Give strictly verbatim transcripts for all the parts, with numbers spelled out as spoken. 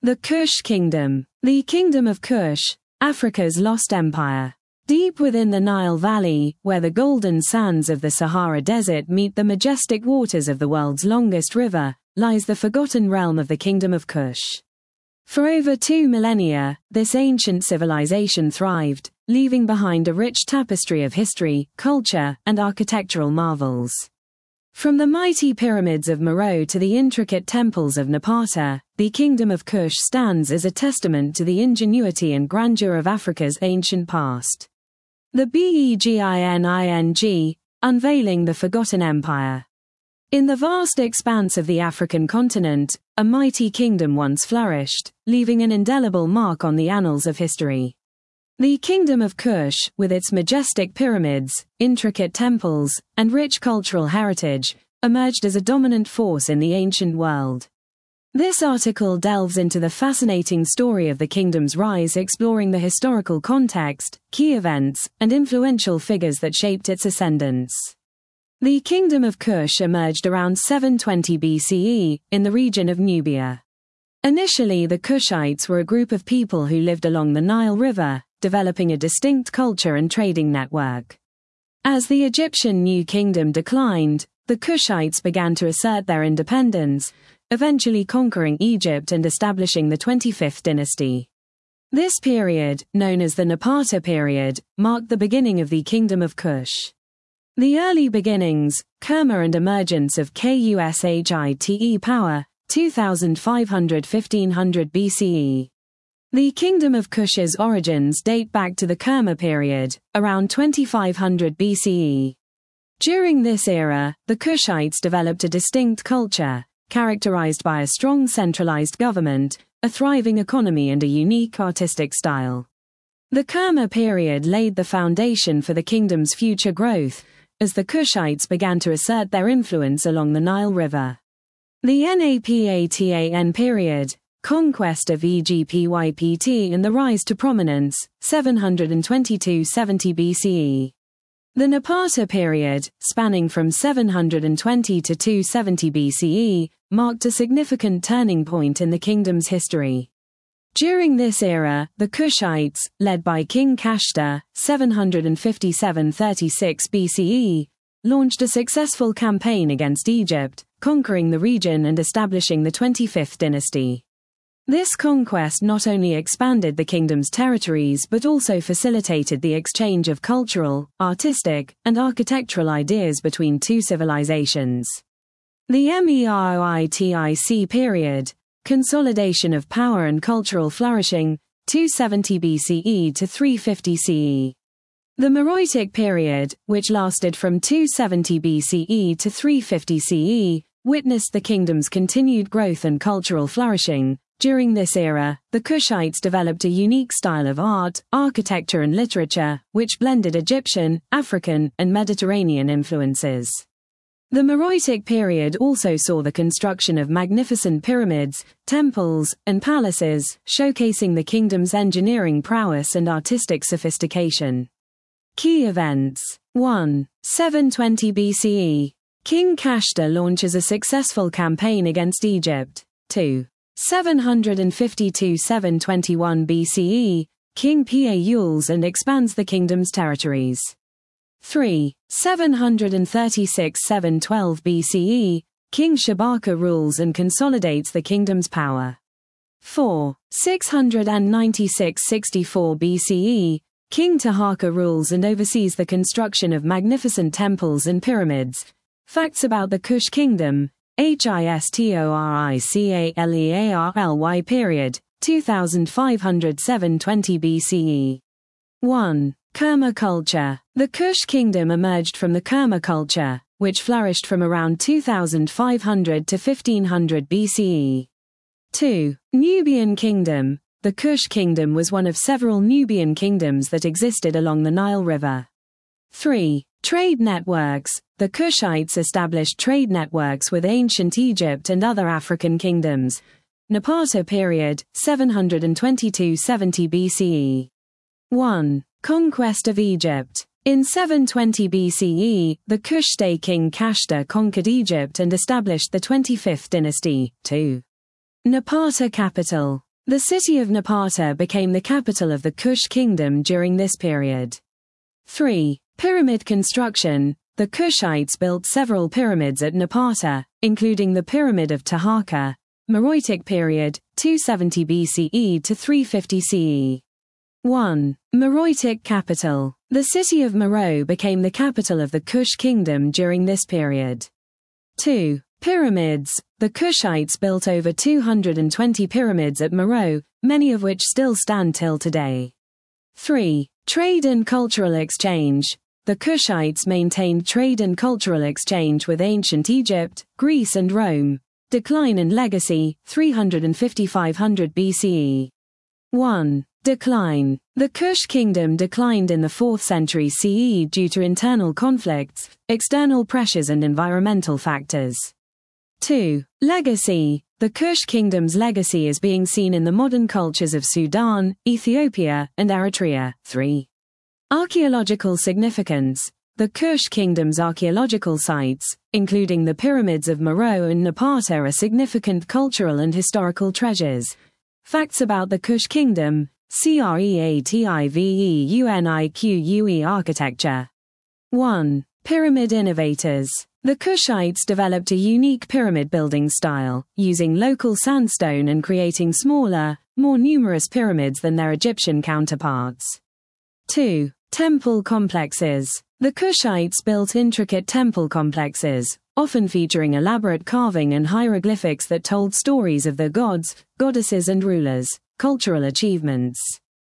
The Kush Kingdom. The Kingdom of Kush, Africa's lost empire. Deep within the Nile Valley, where the golden sands of the Sahara Desert meet the majestic waters of the world's longest river, lies the forgotten realm of the Kingdom of Kush. For over two millennia, this ancient civilization thrived, leaving behind a rich tapestry of history, culture, and architectural marvels. From the mighty pyramids of Meroe to the intricate temples of Napata, the Kingdom of Kush stands as a testament to the ingenuity and grandeur of Africa's ancient past. The Beginning, unveiling the forgotten empire. In the vast expanse of the African continent, a mighty kingdom once flourished, leaving an indelible mark on the annals of history. The Kingdom of Kush, with its majestic pyramids, intricate temples, and rich cultural heritage, emerged as a dominant force in the ancient world. This article delves into the fascinating story of the kingdom's rise, exploring the historical context, key events, and influential figures that shaped its ascendance. The Kingdom of Kush emerged around seven twenty B C E, in the region of Nubia. Initially, the Kushites were a group of people who lived along the Nile River, developing a distinct culture and trading network. As the Egyptian New Kingdom declined, the Kushites began to assert their independence, eventually conquering Egypt and establishing the twenty-fifth dynasty. This period, known as the Napata period, marked the beginning of the Kingdom of Kush. The early beginnings, Kerma and emergence of Kushite power, twenty-five hundred to fifteen hundred B C E. The Kingdom of Kush's origins date back to the Kerma period, around twenty-five hundred B C E. During this era, the Kushites developed a distinct culture, characterized by a strong centralized government, a thriving economy and a unique artistic style. The Kerma period laid the foundation for the kingdom's future growth, as the Kushites began to assert their influence along the Nile River. The Napatan period, conquest of Egypt and the rise to prominence, seven twenty-two to seventy B C E. The Napata period, spanning from seven hundred twenty to two seventy B C E, marked a significant turning point in the kingdom's history. During this era, the Kushites, led by King Kashta, seven fifty-seven to thirty-six B C E, launched a successful campaign against Egypt, conquering the region and establishing the twenty-fifth dynasty. This conquest not only expanded the kingdom's territories but also facilitated the exchange of cultural, artistic, and architectural ideas between two civilizations. The Meroitic period, consolidation of power and cultural flourishing, two seventy B C E to three fifty C E. The Meroitic period, which lasted from two seventy B C E to three fifty C E, witnessed the kingdom's continued growth and cultural flourishing. During this era, the Kushites developed a unique style of art, architecture and literature, which blended Egyptian, African, and Mediterranean influences. The Meroitic period also saw the construction of magnificent pyramids, temples, and palaces, showcasing the kingdom's engineering prowess and artistic sophistication. Key events. one. seven twenty B C E. King Kashta launches a successful campaign against Egypt. two. seven fifty-two to seven twenty-one B C E. King Piaules and expands the kingdom's territories. three. seven thirty-six to seven twelve B C E, King Shabaka rules and consolidates the kingdom's power. four. six ninety-six to sixty-four B C E, King Taharqa rules and oversees the construction of magnificent temples and pyramids. Facts about the Kush Kingdom, Historicalearly period, twenty-five hundred to seven twenty B C E. one. Kerma culture. The Kush Kingdom emerged from the Kerma culture, which flourished from around twenty-five hundred to fifteen hundred B C E. two. Nubian Kingdom. The Kush Kingdom was one of several Nubian kingdoms that existed along the Nile River. three. Trade networks. The Kushites established trade networks with ancient Egypt and other African kingdoms. Napata period, seven twenty-two to seventy B C E. one. Conquest of Egypt. In seven twenty B C E, the Kushite king Kashta conquered Egypt and established the twenty-fifth dynasty. two. Napata capital. The city of Napata became the capital of the Kush kingdom during this period. three. Pyramid construction. The Kushites built several pyramids at Napata, including the Pyramid of Taharqa, Meroitic period, two seventy B C E to three fifty C E. one. Meroitic capital. The city of Meroe became the capital of the Kush kingdom during this period. two. Pyramids. The Kushites built over two hundred twenty pyramids at Meroe, many of which still stand till today. three. Trade and cultural exchange. The Kushites maintained trade and cultural exchange with ancient Egypt, Greece and Rome. Decline and legacy, three fifty to five hundred B C E. one. Decline. The Kush kingdom declined in the fourth century C E due to internal conflicts, external pressures and environmental factors. two. Legacy. The Kush kingdom's legacy is being seen in the modern cultures of Sudan, Ethiopia, and Eritrea. three. Archaeological significance. The Kush kingdom's archaeological sites, including the pyramids of Meroe and Napata, are significant cultural and historical treasures. Facts about the Kush kingdom. Creativeunque architecture. one. Pyramid innovators. The Kushites developed a unique pyramid building style, using local sandstone and creating smaller, more numerous pyramids than their Egyptian counterparts. two. Temple complexes. The Kushites built intricate temple complexes, often featuring elaborate carving and hieroglyphics that told stories of their gods, goddesses and rulers. Cultural achievements.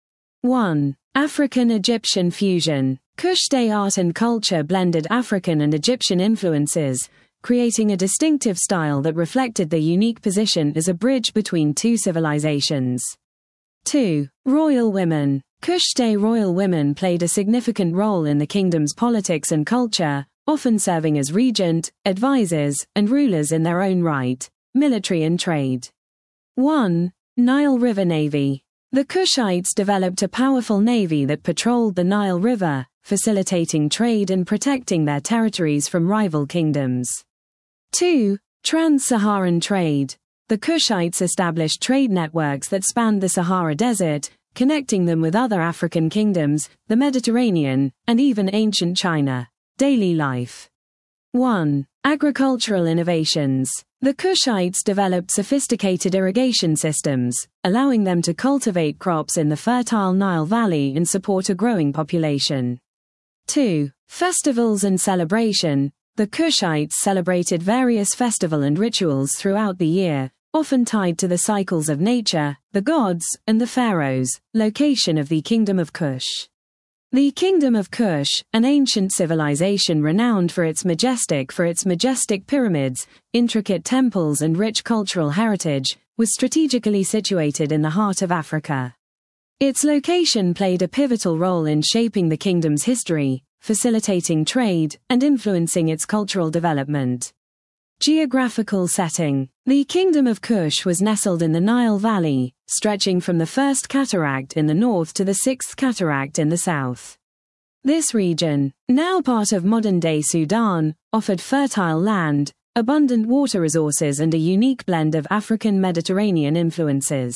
one. African-Egyptian fusion. Kush day art and culture blended African and Egyptian influences, creating a distinctive style that reflected their unique position as a bridge between two civilizations. two. Royal women. Kush day royal women played a significant role in the kingdom's politics and culture, often serving as regent, advisors, and rulers in their own right. Military and trade. one. Nile River Navy. The Kushites developed a powerful navy that patrolled the Nile River, facilitating trade and protecting their territories from rival kingdoms. two. Trans-Saharan trade. The Kushites established trade networks that spanned the Sahara Desert, connecting them with other African kingdoms, the Mediterranean, and even ancient China. Daily life. one. Agricultural innovations. The Kushites developed sophisticated irrigation systems, allowing them to cultivate crops in the fertile Nile Valley and support a growing population. two. Festivals and celebration. The Kushites celebrated various festival and rituals throughout the year, often tied to the cycles of nature, the gods, and the pharaohs. Location of the Kingdom of Kush. The Kingdom of Kush, an ancient civilization renowned for its majestic for its majestic pyramids, intricate temples and rich cultural heritage, was strategically situated in the heart of Africa. Its location played a pivotal role in shaping the kingdom's history, facilitating trade, and influencing its cultural development. Geographical setting. The Kingdom of Kush was nestled in the Nile Valley, stretching from the First Cataract in the north to the Sixth Cataract in the south. This region, now part of modern-day Sudan, offered fertile land, abundant water resources and a unique blend of African Mediterranean influences.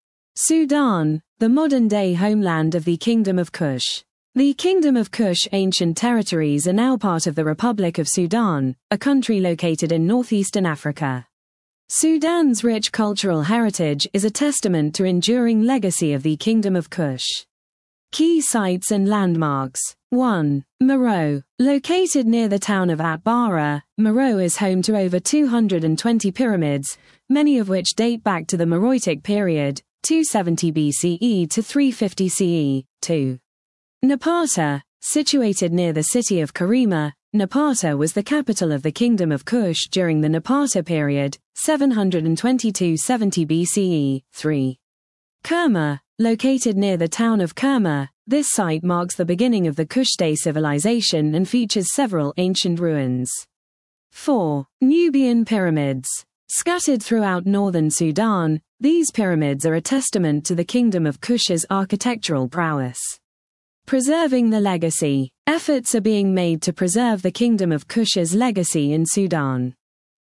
Sudan, the modern-day homeland of the Kingdom of Kush. The Kingdom of Kush ancient territories are now part of the Republic of Sudan, a country located in northeastern Africa. Sudan's rich cultural heritage is a testament to enduring legacy of the Kingdom of Kush. Key sites and landmarks. one. Meroe. Located near the town of Atbara, Meroe is home to over two hundred twenty pyramids, many of which date back to the Meroitic period, two seventy B C E to three fifty C E. two. Napata. Situated near the city of Karima, Napata was the capital of the Kingdom of Kush during the Napata period, seven twenty-two seventy B C E. three. Kerma. Located near the town of Kerma, this site marks the beginning of the Kushite civilization and features several ancient ruins. four. Nubian pyramids. Scattered throughout northern Sudan, these pyramids are a testament to the Kingdom of Kush's architectural prowess. Preserving the legacy. Efforts are being made to preserve the Kingdom of Kush's legacy in Sudan.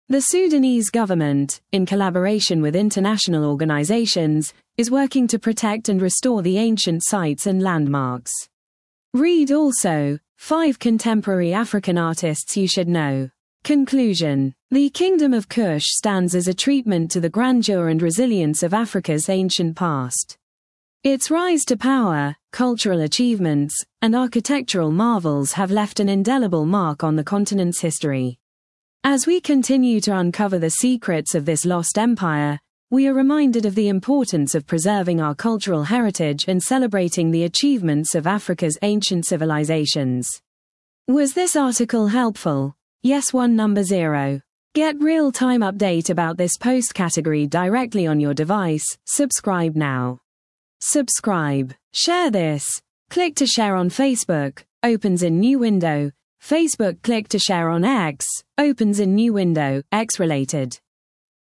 The Sudanese government, in collaboration with international organizations, is working to protect and restore the ancient sites and landmarks. Read also, five Contemporary African Artists You Should Know. Conclusion. The Kingdom of Kush stands as a treatment to the grandeur and resilience of Africa's ancient past. Its rise to power, cultural achievements, and architectural marvels have left an indelible mark on the continent's history. As we continue to uncover the secrets of this lost empire, we are reminded of the importance of preserving our cultural heritage and celebrating the achievements of Africa's ancient civilizations. Was this article helpful? Yes, one number zero. Get real-time update about this post category directly on your device. Subscribe now. Subscribe. Share this. Click to share on Facebook. Opens in new window. Facebook. Click to share on X. Opens in new window. X related.